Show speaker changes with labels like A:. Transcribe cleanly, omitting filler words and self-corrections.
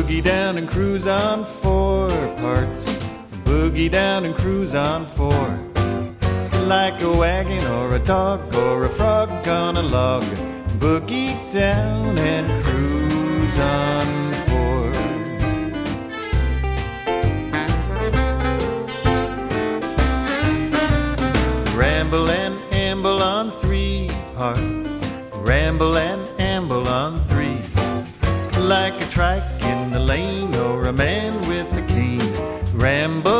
A: Boogie down and cruise on four parts. Boogie down and cruise on four. Like a wagon or a dog or a frog on a log. Boogie down and cruise on four. Ramble and amble on three parts. Ramble and amble on three. Like a trike in the lane or a man with a cane. Ramble